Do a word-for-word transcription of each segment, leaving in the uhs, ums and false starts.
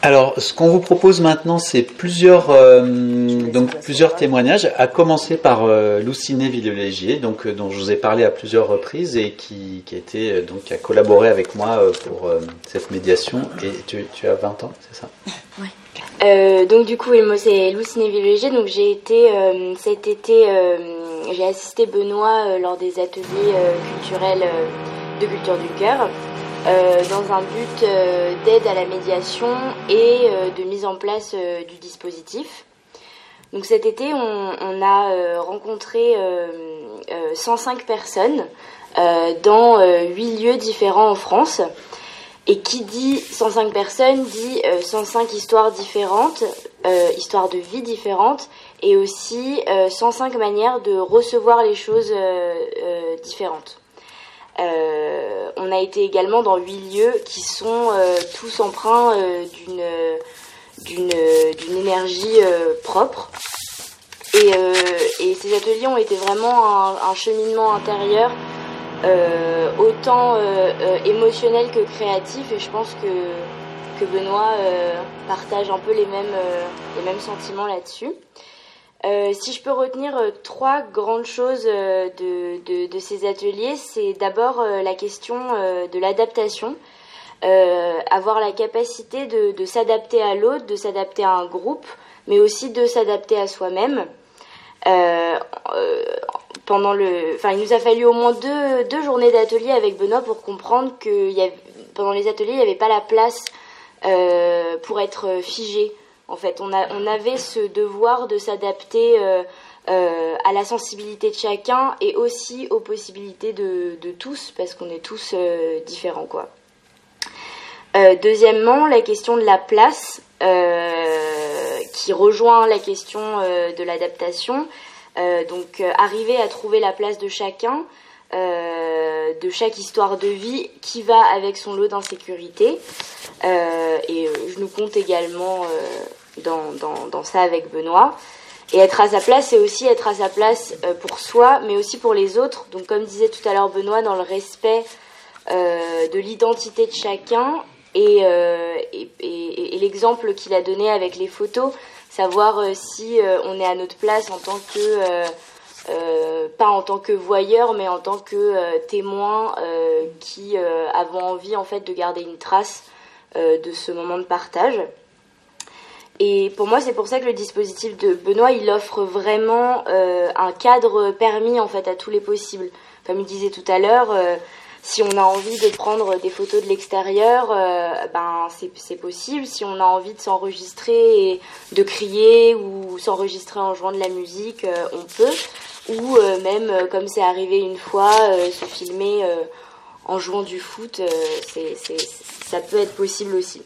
Alors, ce qu'on vous propose maintenant, c'est plusieurs, euh, donc plusieurs témoignages, à commencer par euh, Louciné Villelégier, donc euh, dont je vous ai parlé à plusieurs reprises et qui, qui a été euh, donc qui a collaboré avec moi euh, pour euh, cette médiation. Et tu, tu as vingt ans, c'est ça? Oui. Euh, donc du coup, moi c'est Louciné Villelégier. Donc j'ai été euh, cet été, euh, j'ai assisté Benoît euh, lors des ateliers euh, culturels euh, de culture du cœur. Euh, dans un but euh, d'aide à la médiation et euh, de mise en place euh, du dispositif. Donc cet été, on, on a euh, rencontré euh, euh, cent cinq personnes euh, dans euh, huit lieux différents en France. Et qui dit cent cinq personnes dit euh, cent cinq histoires différentes, euh, histoires de vie différentes, et aussi euh, cent cinq manières de recevoir les choses euh, euh, différentes. Euh, on a été également dans huit lieux qui sont euh, tous empreints euh, d'une, d'une, d'une énergie euh, propre. Et, euh, et ces ateliers ont été vraiment un, un cheminement intérieur, euh, autant euh, euh, émotionnel que créatif. Et je pense que, que Benoît euh, partage un peu les mêmes, euh, les mêmes sentiments là-dessus. Euh, si je peux retenir euh, trois grandes choses euh, de, de, de ces ateliers, c'est d'abord euh, la question euh, de l'adaptation, euh, avoir la capacité de, de s'adapter à l'autre, de s'adapter à un groupe, mais aussi de s'adapter à soi-même. Euh, euh, pendant le, enfin, il nous a fallu au moins deux, deux journées d'atelier avec Benoît pour comprendre que y avait, pendant les ateliers, il n'y avait pas la place euh, pour être figé. En fait, on, a, on avait ce devoir de s'adapter euh, euh, à la sensibilité de chacun et aussi aux possibilités de, de tous, parce qu'on est tous euh, différents, quoi. Euh, deuxièmement, la question de la place, euh, qui rejoint la question euh, de l'adaptation. Euh, donc, euh, arriver à trouver la place de chacun, euh, de chaque histoire de vie qui va avec son lot d'insécurité. Euh, et euh, je nous compte également euh, dans, dans, dans ça avec Benoît. Et être à sa place, c'est aussi être à sa place euh, pour soi, mais aussi pour les autres. Donc comme disait tout à l'heure Benoît, dans le respect euh, de l'identité de chacun et, euh, et, et, et l'exemple qu'il a donné avec les photos, savoir euh, si euh, on est à notre place en tant que... Euh, Euh, pas en tant que voyeur, mais en tant que euh, témoin euh, qui euh, avons envie en fait de garder une trace euh, de ce moment de partage. Et pour moi, c'est pour ça que le dispositif de Benoît, il offre vraiment euh, un cadre permis en fait à tous les possibles. Comme il disait tout à l'heure, euh, si on a envie de prendre des photos de l'extérieur, euh, ben c'est, c'est possible. Si on a envie de s'enregistrer et de crier ou s'enregistrer en jouant de la musique, euh, on peut. Ou euh, même, euh, comme c'est arrivé une fois, euh, se filmer euh, en jouant du foot, euh, c'est, c'est, ça peut être possible aussi.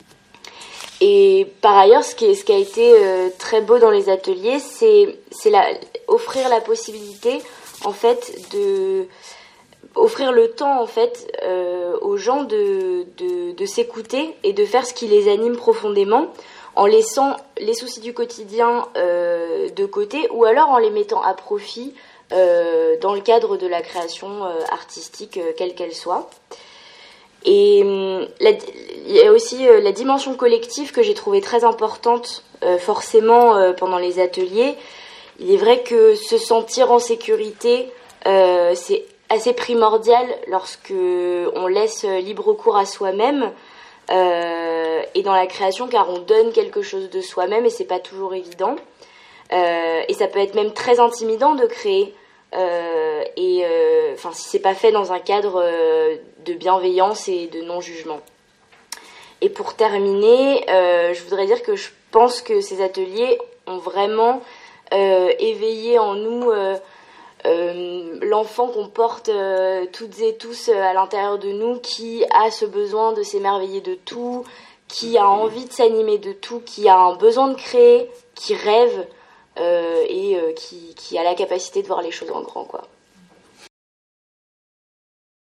Et par ailleurs, ce qui, est, ce qui a été euh, très beau dans les ateliers, c'est, c'est la, offrir la possibilité, en fait, de... offrir le temps, en fait, euh, aux gens de, de, de s'écouter et de faire ce qui les anime profondément, en laissant les soucis du quotidien euh, de côté ou alors en les mettant à profit euh, dans le cadre de la création euh, artistique, euh, quelle qu'elle soit. Et euh, la, il y a aussi euh, la dimension collective que j'ai trouvée très importante euh, forcément euh, pendant les ateliers. Il est vrai que se sentir en sécurité, euh, c'est assez primordial lorsque on laisse libre cours à soi-même. Euh, et dans la création, car on donne quelque chose de soi-même et c'est pas toujours évident, euh, et ça peut être même très intimidant de créer euh, et enfin euh, si c'est pas fait dans un cadre euh, de bienveillance et de non-jugement. Et pour terminer, euh, je voudrais dire que je pense que ces ateliers ont vraiment euh, éveillé en nous euh, Euh, l'enfant qu'on porte euh, toutes et tous euh, à l'intérieur de nous, qui a ce besoin de s'émerveiller de tout, qui a envie de s'animer de tout, qui a un besoin de créer, qui rêve euh, et euh, qui, qui a la capacité de voir les choses en grand, quoi.